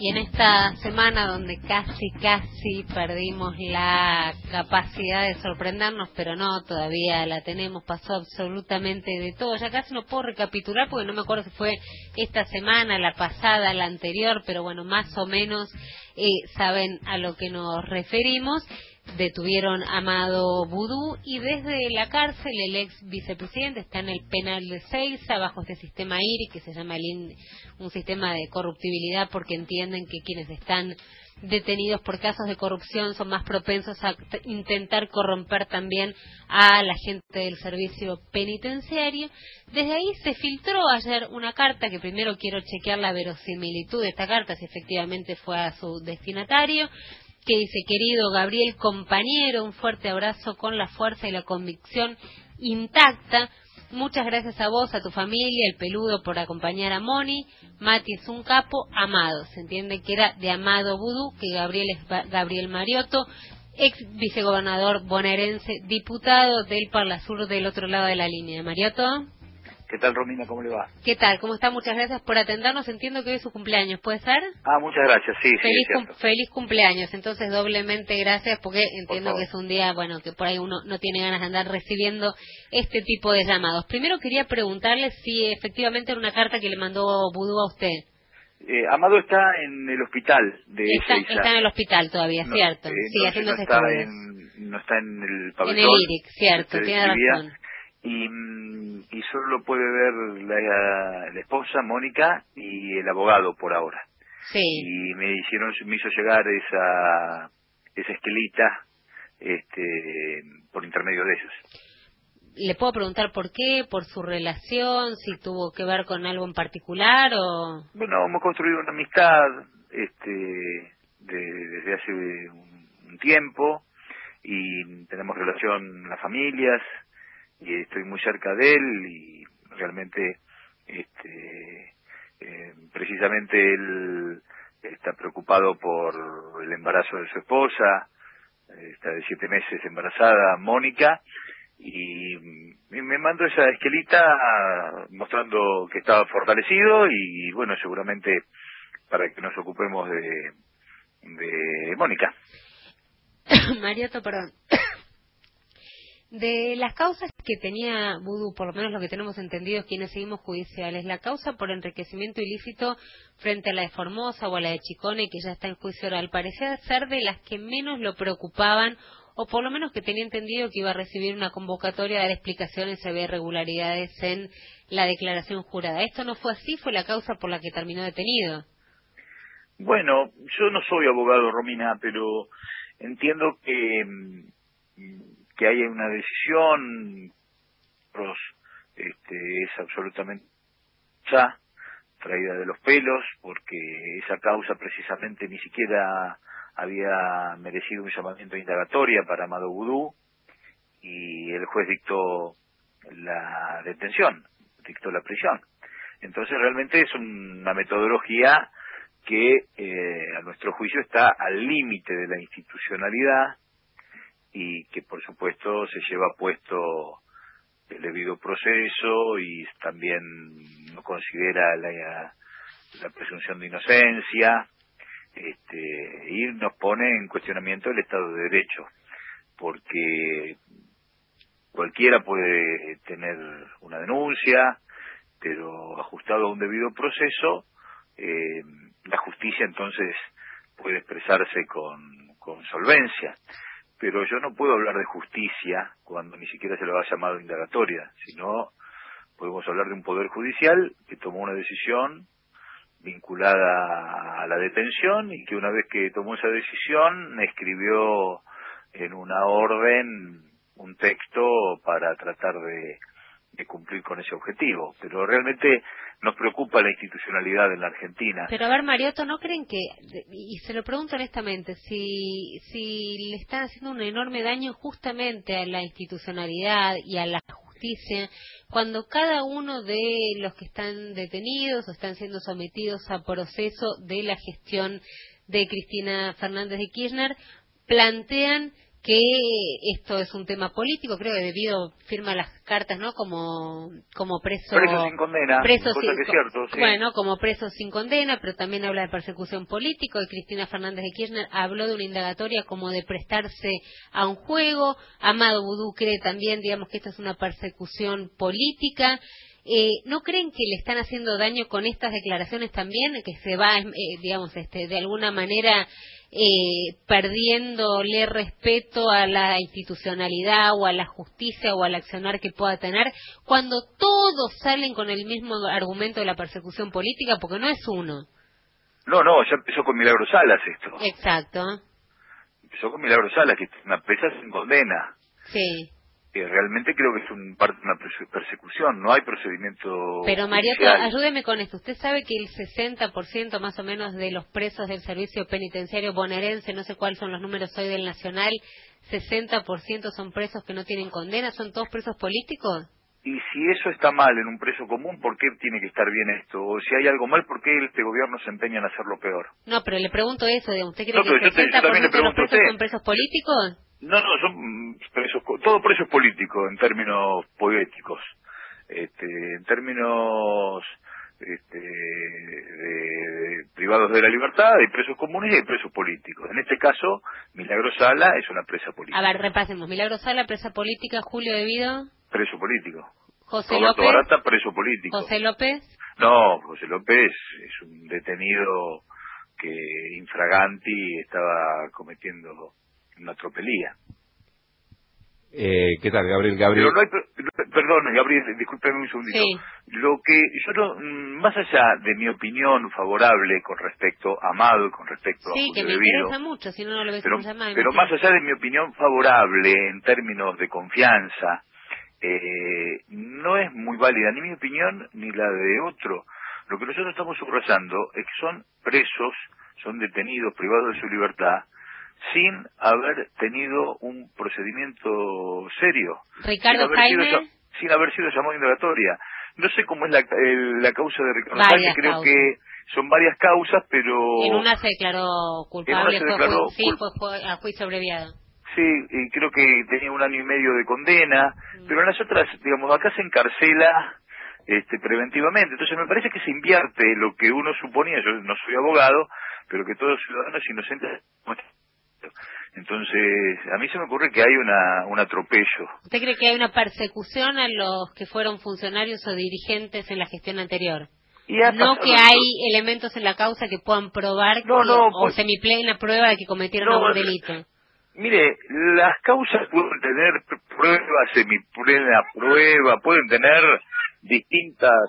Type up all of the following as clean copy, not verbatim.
Y en esta semana donde casi perdimos la capacidad de sorprendernos, pero no, todavía la tenemos, pasó absolutamente de todo. Ya casi no puedo recapitular porque no me acuerdo si fue esta semana, la pasada, la anterior, pero bueno, más o menos saben a lo que nos referimos. Detuvieron a Amado Vudú y desde la cárcel el ex vicepresidente está en el penal de Seiza bajo este sistema IRI que se llama un sistema de corruptibilidad, porque entienden que quienes están detenidos por casos de corrupción son más propensos a intentar corromper también a la gente del servicio penitenciario. Desde ahí se filtró ayer una carta que primero quiero chequear la verosimilitud de esta carta, si efectivamente fue a su destinatario, que dice: querido Gabriel compañero, un fuerte abrazo con la fuerza y la convicción intacta. Muchas gracias a vos, a tu familia, el peludo, por acompañar a Moni. Mati es un capo. Amado, se entiende que era de Amado Vudú, que Gabriel es Gabriel Mariotto, ex vicegobernador bonaerense, diputado del Parla Sur del otro lado de la línea. Mariotto. ¿Qué tal, Romina? ¿Cómo le va? ¿Qué tal? ¿Cómo está? Muchas gracias por atendernos. Entiendo que hoy es su cumpleaños, ¿puede ser? Muchas gracias, sí, Feliz cumpleaños. Entonces, doblemente gracias, porque entiendo que es un día, bueno, que por ahí uno no tiene ganas de andar recibiendo este tipo de llamados. Primero quería preguntarle si efectivamente era una carta que le mandó Vudú a usted. Amado está en el hospital de Ezeiza. Está en el hospital todavía, no, ¿cierto? Sigue haciéndose estudios. No está en el pabellón. En el IRIC, cierto, tiene razón. Y solo lo puede ver la esposa, Mónica, y el abogado por ahora. Sí. Y me hizo llegar esa esquelita por intermedio de ellos. ¿Le puedo preguntar por qué? ¿Por su relación? ¿Si tuvo que ver con algo en particular o...? Bueno, hemos construido una amistad desde hace un tiempo y tenemos relación en las familias y estoy muy cerca de él y realmente precisamente él está preocupado por el embarazo de su esposa, está de 7 meses embarazada, Mónica, y me mandó esa esquelita mostrando que estaba fortalecido y bueno, seguramente para que nos ocupemos de Mónica. Mariotto, perdón. De las causas que tenía Vudú, por lo menos lo que tenemos entendido quienes seguimos judiciales, la causa por enriquecimiento ilícito frente a la de Formosa o a la de Chicone, que ya está en juicio oral, parecía ser de las que menos lo preocupaban, o por lo menos que tenía entendido que iba a recibir una convocatoria a dar explicaciones si había irregularidades en la declaración jurada. ¿Esto no fue así? ¿Fue la causa por la que terminó detenido? Bueno, yo no soy abogado, Romina, pero entiendo que hay una decisión, es absolutamente ya traída de los pelos, porque esa causa precisamente ni siquiera había merecido un llamamiento de indagatoria para Amado Vudú y el juez dictó la detención, dictó la prisión. Entonces realmente es una metodología que a nuestro juicio está al límite de la institucionalidad y que por supuesto se lleva puesto el debido proceso y también no considera la presunción de inocencia, y nos pone en cuestionamiento el Estado de Derecho, porque cualquiera puede tener una denuncia, pero ajustado a un debido proceso, la justicia entonces puede expresarse con solvencia. Pero yo no puedo hablar de justicia cuando ni siquiera se lo ha llamado indagatoria, sino podemos hablar de un poder judicial que tomó una decisión vinculada a la detención y que una vez que tomó esa decisión escribió en una orden un texto para tratar de cumplir con ese objetivo. Pero realmente nos preocupa la institucionalidad en la Argentina. Pero a ver, Mariotto, ¿no creen que, y se lo pregunto honestamente, si le están haciendo un enorme daño justamente a la institucionalidad y a la justicia, cuando cada uno de los que están detenidos o están siendo sometidos a proceso de la gestión de Cristina Fernández de Kirchner plantean que esto es un tema político. Creo que Debido firma las cartas, ¿no? Como preso sin condena, preso cosa que es cierto, sí. bueno, como preso sin condena, pero también habla de persecución política. Y Cristina Fernández de Kirchner habló de una indagatoria como de prestarse a un juego. Amado Boudou cree también, digamos, que esto es una persecución política. ¿No creen que le están haciendo daño con estas declaraciones también, que se va, digamos, de alguna manera perdiéndole respeto a la institucionalidad o a la justicia o al accionar que pueda tener, cuando todos salen con el mismo argumento de la persecución política? Porque no es uno. No, ya empezó con Milagro Salas esto. Exacto. Empezó con Milagro Salas, que es una presa sin condena. Sí. Realmente creo que es una persecución, no hay procedimiento Pero Mariotto, judicial. ayúdeme con esto. Usted sabe que el 60% más o menos de los presos del servicio penitenciario bonaerense, no sé cuáles son los números hoy del Nacional, 60% son presos que no tienen condena, ¿son todos presos políticos? Y si eso está mal en un preso común, ¿por qué tiene que estar bien esto? O si hay algo mal, ¿por qué este gobierno se empeña en hacerlo peor? No, pero le pregunto eso, digamos, ¿usted cree No, que pero el 60% de los presos son presos políticos? No, son presos, todo preso es político en términos poéticos, en términos de privados de la libertad, hay presos comunes y hay presos políticos. En este caso, Milagro Sala es una presa política. A ver, repasemos. Milagro Sala, presa política. Julio Debido, preso político. José Roberto López, Barata, preso político. José López. No, José López es un detenido que infraganti estaba cometiendo una tropelía. ¿Qué tal, Gabriel? Pero no hay, perdón, Gabriel, discúlpeme un segundito. Sí. Lo que yo no, más allá de mi opinión favorable con respecto a Amado y con respecto a Sí, que Julio me Debido, interesa mucho, si no, no lo hubiésemos llamado. pero más allá de mi opinión favorable en términos de confianza, no es muy válida ni mi opinión ni la de otro. Lo que nosotros estamos subrayando es que son presos, son detenidos, privados de su libertad, sin haber tenido un procedimiento serio. Ricardo Jaime. Sin haber sido llamado a indagatoria. No sé cómo es la causa de Ricardo Varias Jaime, creo causas. que son varias causas, pero... En una se declaró culpable, fue a juicio abreviado. Sí, y creo que tenía 1 año y medio de condena, pero en las otras, digamos, acá se encarcela preventivamente. Entonces me parece que se invierte lo que uno suponía, yo no soy abogado, pero que todos los ciudadanos inocentes... Entonces, a mí se me ocurre que hay un atropello. ¿Usted cree que hay una persecución a los que fueron funcionarios o dirigentes en la gestión anterior? No que hay elementos en la causa que puedan probar o semiplena prueba de que cometieron algún delito. Mire, las causas pueden tener pruebas, semiplena prueba, pueden tener distintas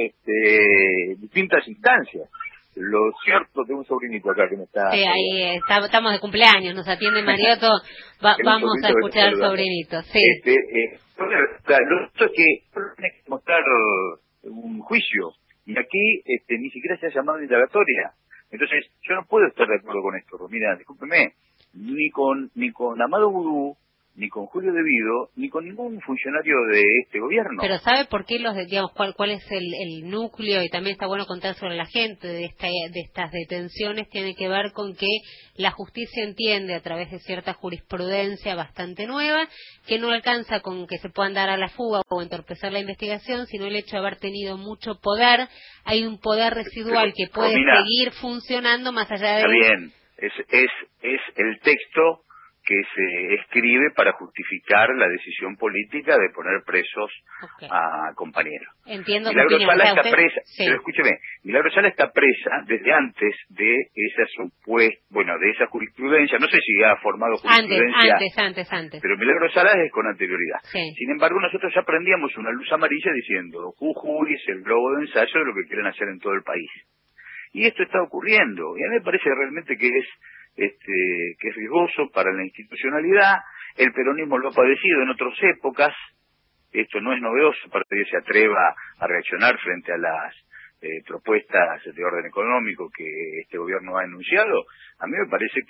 instancias. Lo cierto, tengo un sobrinito acá que me está... Sí, ahí estamos de cumpleaños, nos atiende Mariotto, vamos a escuchar al sobrinito, sí. Lo cierto es que tiene que mostrar un juicio, y aquí ni siquiera se ha llamado indagatoria. Entonces, yo no puedo estar de acuerdo con esto, Romina, discúlpeme, ni con Amado Boudou, ni con Julio Debido, ni con ningún funcionario de este gobierno. Pero ¿sabe por qué digamos, cuál es el núcleo? Y también está bueno contar sobre la gente de estas detenciones. Tiene que ver con que la justicia entiende a través de cierta jurisprudencia bastante nueva que no alcanza con que se puedan dar a la fuga o entorpecer la investigación, sino el hecho de haber tenido mucho poder. Hay un poder residual que puede seguir funcionando más allá de... Está bien, es el texto que se escribe para justificar la decisión política de poner presos a compañeros. Entiendo. Milagro Sala está presa, sí. Pero escúcheme, Milagro Sala está presa desde antes de de esa jurisprudencia, no sé si ha formado jurisprudencia. Antes. Pero Milagro Sala es con anterioridad. Sí. Sin embargo, nosotros ya prendíamos una luz amarilla diciendo, Jujuy es el globo de ensayo de lo que quieren hacer en todo el país. Y esto está ocurriendo, y a mí me parece realmente que es riesgoso para la institucionalidad. El peronismo lo ha padecido en otras épocas, esto no es novedoso para que se atreva a reaccionar frente a las propuestas de orden económico que este gobierno ha anunciado. A mí me parece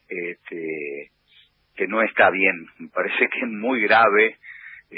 que no está bien, me parece que es muy grave,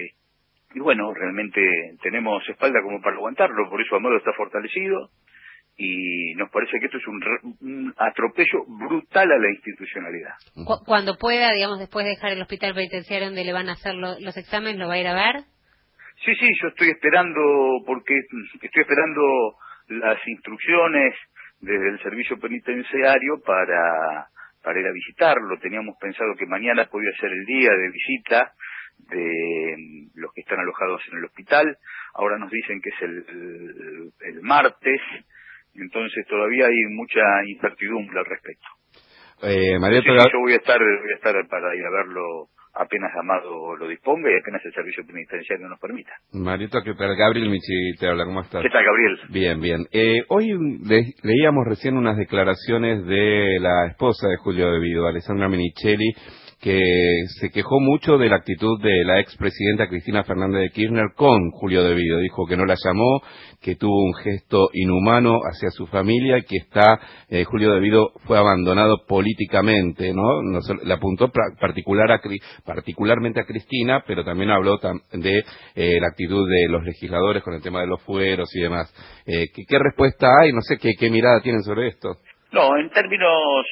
y bueno, realmente tenemos espalda como para aguantarlo, por eso Amado está fortalecido, y nos parece que esto es un atropello brutal a la institucionalidad. Cuando pueda, digamos, después de dejar el hospital penitenciario donde le van a hacer los exámenes, ¿lo va a ir a ver? Sí, yo estoy esperando, porque estoy esperando las instrucciones desde el servicio penitenciario para ir a visitarlo. Teníamos pensado que mañana podía ser el día de visita de los que están alojados en el hospital. Ahora nos dicen que es el martes, entonces todavía hay mucha incertidumbre al respecto. Marieta, yo voy a estar para ir a verlo apenas Amado lo disponga y apenas el servicio penitenciario nos permita. Marieta, ¿qué tal? Gabriel Michi te habla, ¿cómo estás? ¿Qué tal, Gabriel? Bien. Hoy leíamos recién unas declaraciones de la esposa de Julio De Vido, Alessandra Menichelli, que se quejó mucho de la actitud de la expresidenta Cristina Fernández de Kirchner con Julio De Vido. Dijo que no la llamó, que tuvo un gesto inhumano hacia su familia, que Julio De Vido fue abandonado políticamente, ¿no? Le apuntó particularmente a Cristina, pero también habló de la actitud de los legisladores con el tema de los fueros y demás. ¿Qué respuesta hay? No sé, ¿qué mirada tienen sobre esto? No, en términos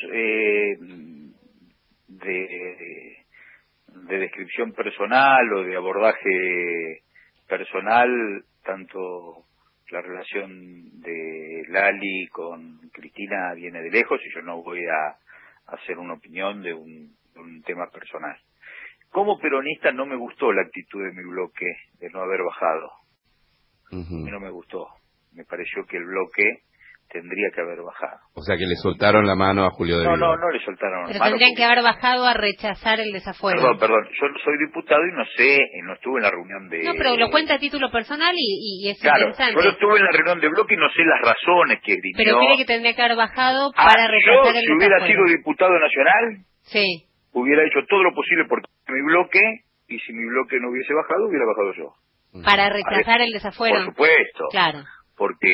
de descripción personal o de abordaje personal, tanto la relación de Lali con Cristina viene de lejos y yo no voy a hacer una opinión de un tema personal. Como peronista no me gustó la actitud de mi bloque de no haber bajado. A mí no me gustó. Me pareció que el bloque tendría que haber bajado. O sea, que le soltaron la mano a Julio De Vido. No le soltaron la mano. Pero tendrían que haber bajado a rechazar el desafuero. Perdón, yo soy diputado y no estuve en la reunión de... No, pero lo cuenta a título personal y es claro, interesante. Yo no estuve en la reunión de bloque y no sé las razones que esgrimió. Pero cree que tendría que haber bajado para rechazar el desafuero. Si hubiera sido diputado nacional, sí, hubiera hecho todo lo posible por mi bloque, y si mi bloque no hubiese bajado, hubiera bajado yo. Para rechazar el desafuero. Por supuesto. Claro. Porque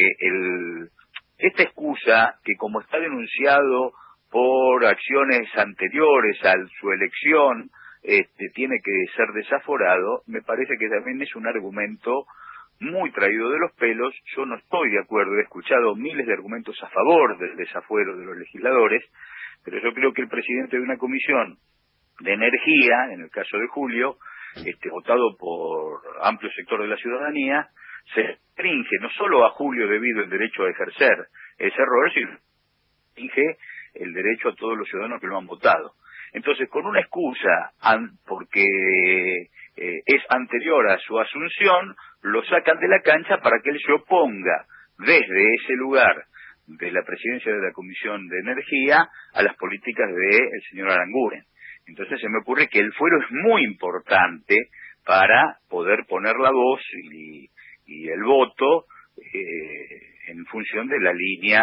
esta excusa, que como está denunciado por acciones anteriores a su elección, tiene que ser desaforado, me parece que también es un argumento muy traído de los pelos. Yo no estoy de acuerdo, he escuchado miles de argumentos a favor del desafuero de los legisladores, pero yo creo que el presidente de una comisión de energía, en el caso de Julio, votado por amplio sector de la ciudadanía, se restringe no solo a Julio De Vido el derecho a ejercer ese error, sino restringe el derecho a todos los ciudadanos que lo han votado. Entonces, con una excusa, porque es anterior a su asunción, lo sacan de la cancha para que él se oponga desde ese lugar de la presidencia de la Comisión de Energía a las políticas del señor Aranguren. Entonces se me ocurre que el fuero es muy importante para poder poner la voz y el voto en función de la línea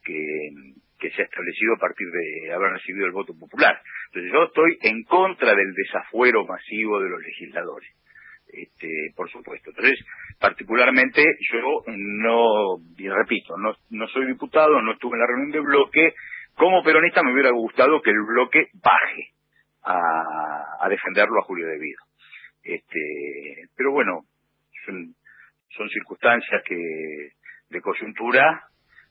que se ha establecido a partir de haber recibido el voto popular. Entonces yo estoy en contra del desafuero masivo de los legisladores, por supuesto. Entonces, particularmente yo y repito, no soy diputado, no estuve en la reunión del bloque. Como peronista me hubiera gustado que el bloque baje a defenderlo a Julio De Vido. Pero bueno, son circunstancias de coyuntura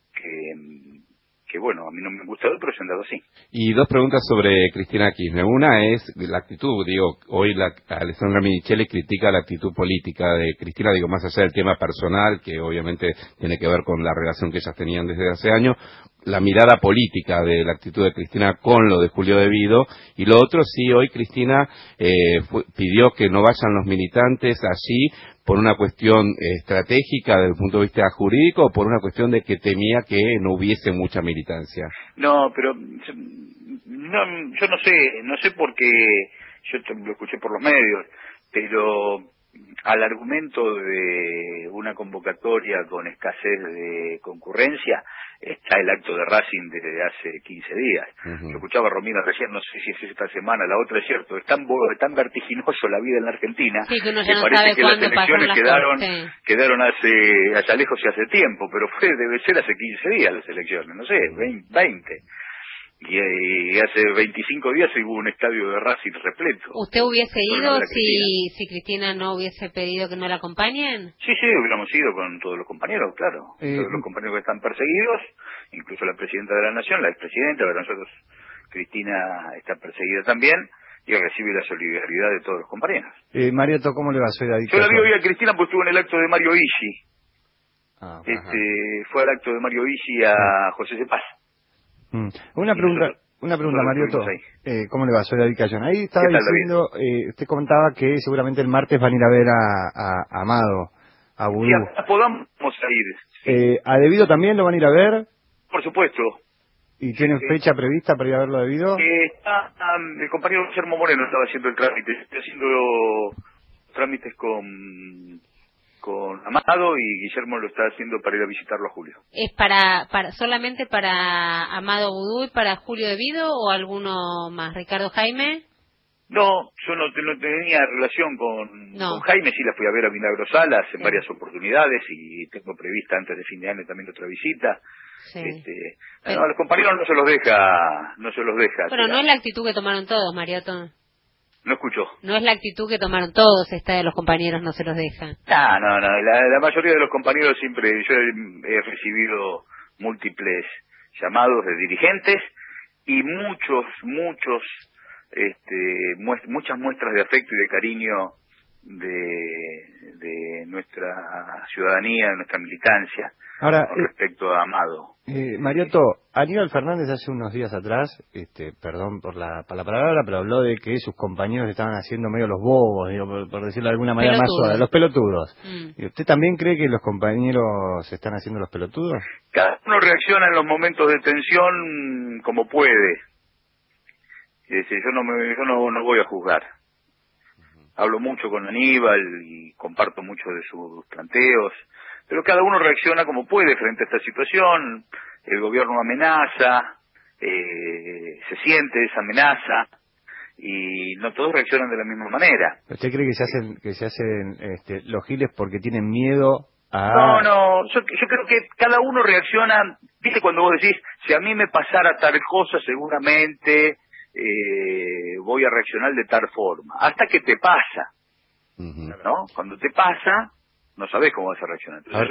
que bueno, a mí no me han gustado, pero se han dado así. Y dos preguntas sobre Cristina Kirchner. Una es la actitud, hoy Alessandra Menichelli critica la actitud política de Cristina, más allá del tema personal, que obviamente tiene que ver con la relación que ellas tenían desde hace años, la mirada política de la actitud de Cristina con lo de Julio De Vido. Y lo otro, sí, hoy Cristina pidió que no vayan los militantes allí por una cuestión estratégica desde el punto de vista jurídico, o por una cuestión de que temía que no hubiese mucha militancia. No, pero yo no sé por qué, yo lo escuché por los medios, pero al argumento de una convocatoria con escasez de concurrencia está el acto de Racing desde hace 15 días. Yo escuchaba a Romina recién, no sé si es esta semana, la otra es cierto, es tan vertiginoso la vida en la Argentina, sí, que uno ya que no parece sabe que las cuándo elecciones quedaron allá lejos y hace tiempo, pero debe ser hace 15 días las elecciones, no sé, 20. y hace 25 días hubo un estadio de Racing repleto. ¿Usted hubiese ido si Cristina no hubiese pedido que no la acompañen? Sí, hubiéramos ido con todos los compañeros, claro. Todos los compañeros que están perseguidos, incluso la presidenta de la Nación, la expresidenta, para nosotros Cristina está perseguida también y recibe la solidaridad de todos los compañeros. Mariotto, ¿cómo le va? Soy David. Yo la vi hoy a Cristina porque estuvo en el acto de Mario Isi. Fue al acto de Mario Isi a José Cepaz. Una pregunta, Mariotto. ¿Cómo le va? Soy David Cayón. Ahí estaba diciendo, usted comentaba que seguramente el martes van a ir a ver a Amado, a Vudú. Sí, podamos ir. Sí. ¿A Devido también lo van a ir a ver? Por supuesto. ¿Y tienen fecha prevista para ir a verlo a Devido? El compañero Guillermo Moreno estaba haciendo el trámite. Estoy haciendo trámites con Amado y Guillermo lo está haciendo para ir a visitarlo a Julio. ¿Es solamente para Amado Vudú y para Julio Devido o alguno más? ¿Ricardo Jaime? No, yo no tenía relación con Jaime, sí la fui a ver a Milagro Salas en varias oportunidades y tengo prevista antes de fin de año también otra visita. Sí. No, a los compañeros no se los deja. Pero no es la actitud que tomaron todos, Mariotto. No escucho. No es la actitud que tomaron todos, esta de los compañeros no se los deja. No. La mayoría de los compañeros siempre, yo he recibido múltiples llamados de dirigentes y muchas muestras de afecto y de cariño de nuestra ciudadanía, de nuestra militancia. Ahora, con respecto a Amado. Mariotto, Aníbal Fernández hace unos días atrás, perdón por la palabra, pero habló de que sus compañeros estaban haciendo medio los bobos, digo, por decirlo de alguna manera más suave, los pelotudos. ¿Y usted también cree que los compañeros están haciendo los pelotudos? Cada uno reacciona en los momentos de tensión como puede. Yo no voy a juzgar. Hablo mucho con Aníbal y comparto mucho de sus planteos. Pero cada uno reacciona como puede frente a esta situación. El gobierno amenaza, se siente esa amenaza y no todos reaccionan de la misma manera. ¿Usted cree que se hacen los giles porque tienen miedo a...? No, yo creo que cada uno reacciona, viste cuando vos decís, si a mí me pasara tal cosa seguramente voy a reaccionar de tal forma, hasta que te pasa, ¿no? Cuando te pasa no sabés cómo vas a reaccionar. Entonces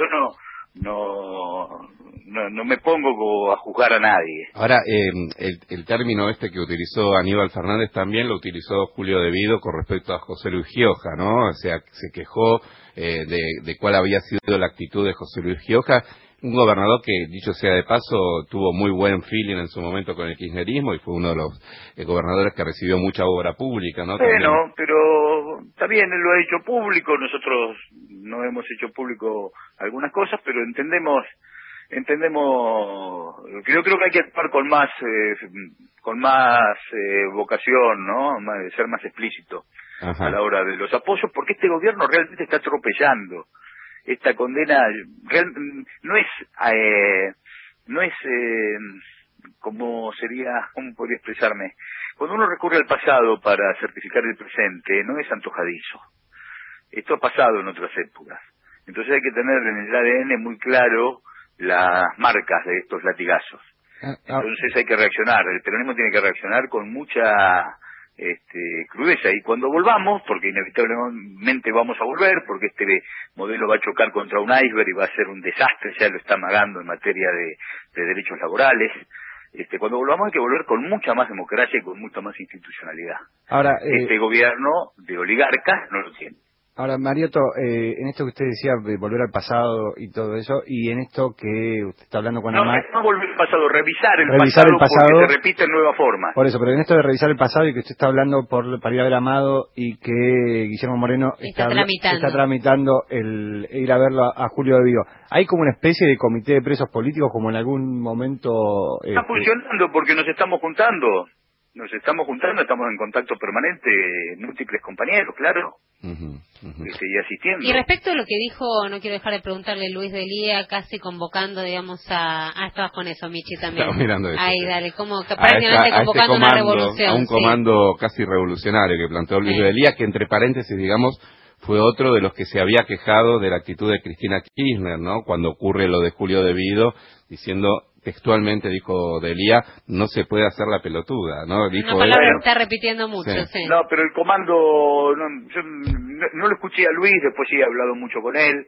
yo no me pongo a juzgar a nadie. Ahora, el término que utilizó Aníbal Fernández también lo utilizó Julio Devido con respecto a José Luis Gioja, ¿no? O sea, se quejó de cuál había sido la actitud de José Luis Gioja, un gobernador que, dicho sea de paso, tuvo muy buen feeling en su momento con el kirchnerismo y fue uno de los gobernadores que recibió mucha obra pública, ¿no? Bueno, pero también él lo ha hecho público, nosotros no hemos hecho público algunas cosas, pero entendemos, yo creo que hay que actuar con más vocación, ¿no? Ser más explícito a la hora de los apoyos, porque este gobierno realmente está atropellando. Esta condena no es cómo podría expresarme. Cuando uno recurre al pasado para certificar el presente, no es antojadizo. Esto ha pasado en otras épocas. Entonces hay que tener en el ADN muy claro las marcas de estos latigazos. Entonces hay que reaccionar. El peronismo tiene que reaccionar con mucha crudeza, y cuando volvamos, porque inevitablemente vamos a volver, porque este modelo va a chocar contra un iceberg y va a ser un desastre, ya lo está amagando en materia de derechos laborales, cuando volvamos hay que volver con mucha más democracia y con mucha más institucionalidad. Ahora, este gobierno de oligarcas no lo tiene. Ahora, Mariotto, en esto que usted decía de volver al pasado y todo eso, y en esto que usted está hablando con Amado... No volver al pasado, revisar el pasado porque se repite en nueva forma. Por eso, pero en esto de revisar el pasado y que usted está hablando para ir a ver a Amado y que Guillermo Moreno está tramitando el ir a verlo a Julio Devido, ¿hay como una especie de comité de presos políticos como en algún momento...? Está funcionando porque nos estamos juntando, estamos en contacto permanente, múltiples compañeros, claro. Y asistiendo. Y respecto a lo que dijo, no quiero dejar de preguntarle, Luis Delía, casi convocando, digamos, estabas con eso, Michi, también. Estamos mirando eso. Ahí, dale, como que prácticamente convocando una revolución. A un comando casi revolucionario que planteó Luis Delía, que entre paréntesis, digamos, fue otro de los que se había quejado de la actitud de Cristina Kirchner, ¿no? Cuando ocurre lo de Julio Devido, diciendo textualmente, dijo Delía, no se puede hacer la pelotuda, ¿no? Dijo una palabra que está repitiendo mucho, sí. No, pero el comando, yo no lo escuché a Luis, después sí he hablado mucho con él,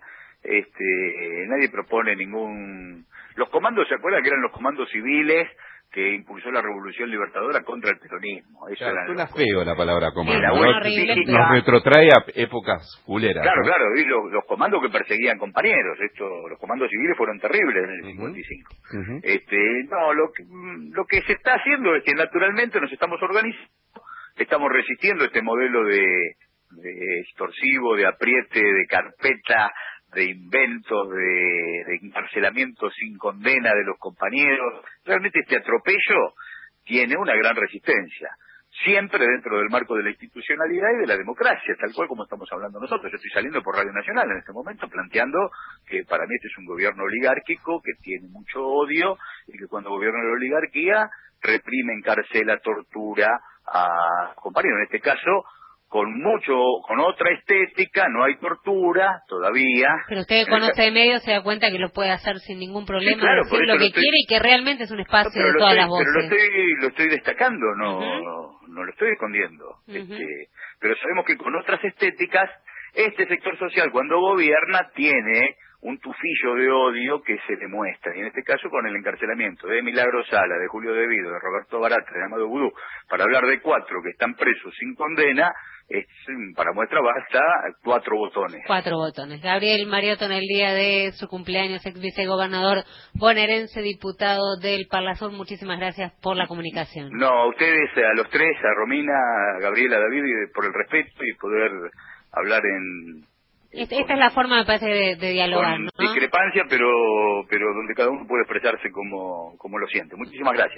nadie propone ningún... Los comandos, ¿se acuerdan que eran los comandos civiles que impulsó la Revolución Libertadora contra el peronismo? Eso claro, era suena feo la palabra comando, sí, ¿no? horrible, Nos retrotrae a épocas fuleras. Claro, ¿no? claro, y los comandos que perseguían compañeros, los comandos civiles fueron terribles en el 55. No, lo que se está haciendo es que naturalmente nos estamos organizando, estamos resistiendo este modelo de extorsivo, de apriete, de carpeta, de inventos, de encarcelamiento sin condena de los compañeros. Realmente este atropello tiene una gran resistencia, siempre dentro del marco de la institucionalidad y de la democracia, tal cual como estamos hablando nosotros. Yo estoy saliendo por Radio Nacional en este momento planteando que para mí este es un gobierno oligárquico que tiene mucho odio y que cuando gobierna la oligarquía reprime, encarcela, tortura a compañeros. En este caso, con otra estética, no hay tortura todavía. Pero usted que conoce de medios se da cuenta que lo puede hacer sin ningún problema, sí, claro, decir lo que quiere y que realmente es un espacio de todas las voces. Pero lo estoy destacando, no lo estoy escondiendo. Pero sabemos que con otras estéticas, este sector social cuando gobierna tiene un tufillo de odio que se demuestra, y en este caso con el encarcelamiento de Milagro Sala, de Julio Devido, de Roberto Baratra, de Amado Vudú, para hablar de 4 que están presos sin condena, para muestra basta 4 botones. 4 botones. Gabriel Mariotto, en el día de su cumpleaños, ex vicegobernador bonaerense, diputado del Parlasur, muchísimas gracias por la comunicación. No, a ustedes, a los tres, a Romina, a Gabriela, a David, por el respeto y poder hablar Esta es la forma, me parece, de dialogar, con ¿no? discrepancia, pero donde cada uno puede expresarse como lo siente. Muchísimas gracias.